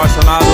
apaixonados.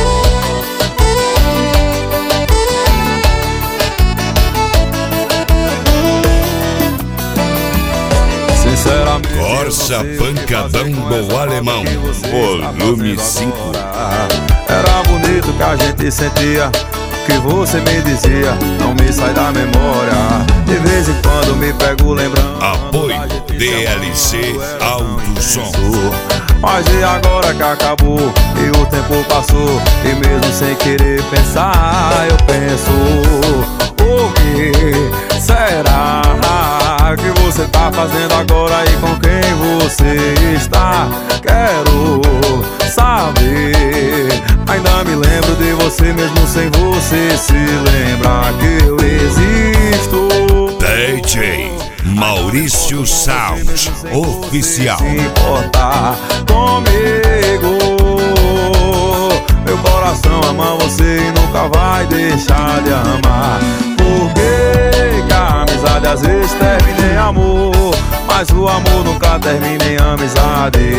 Sinceramente, Corsa Pancadão do Alemão, volume 5. Era bonito o que a gente sentia, o que você me dizia, não me sai da memória. De vez em quando me pego lembrando. Apoio DLC Alto Som. Mas e agora que acabou e o tempo passou, e mesmo sem querer pensar, eu penso: o que será que você tá fazendo agora e com quem você está? Quero saber. Ainda me lembro de você mesmo sem você se lembrar que eu existo. DJ Maurício Sound Oficial. Se importar comigo, meu coração ama você e nunca vai deixar de amar. Porque que a amizade às vezes termina em amor, mas o amor nunca termina em amizade.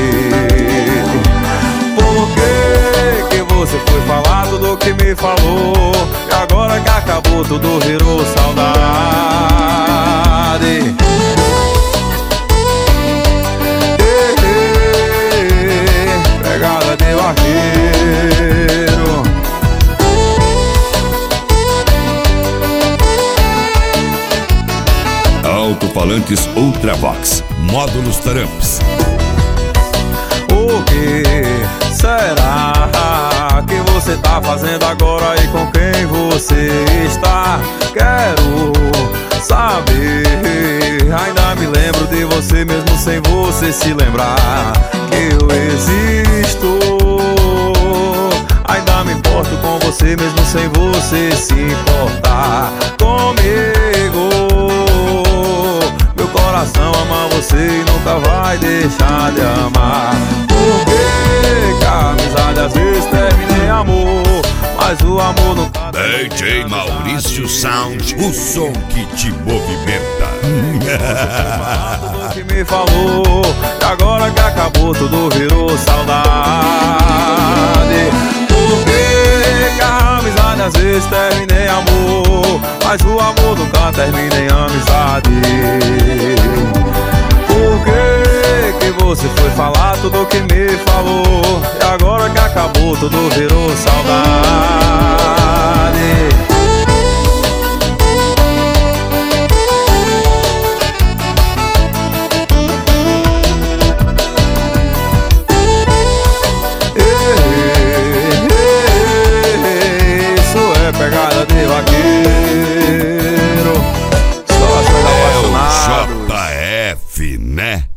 Por que você foi falar tudo o que me falou, e agora que acabou tudo virou saudade? Pegada de vaqueiro. Alto-falantes Ultravox, módulos Taramps. O que será que você tá fazendo agora e com quem você está? Quero saber. Ainda me lembro de você mesmo sem você se lembrar que eu existo. Ainda me importo com você mesmo sem você se importar comigo. Meu coração ama você e nunca vai deixar de amar. Porque que a amizade às vezes termina em amor, mas o amor nunca. DJ Maurício Sound, o som que te movimenta. Que me falou, e agora que acabou tudo virou saudade. Porque que a amizade às vezes termina em amor, mas o amor nunca termina em amizade. Por que você foi falar tudo o que me falou, e agora que acabou tudo virou saudade?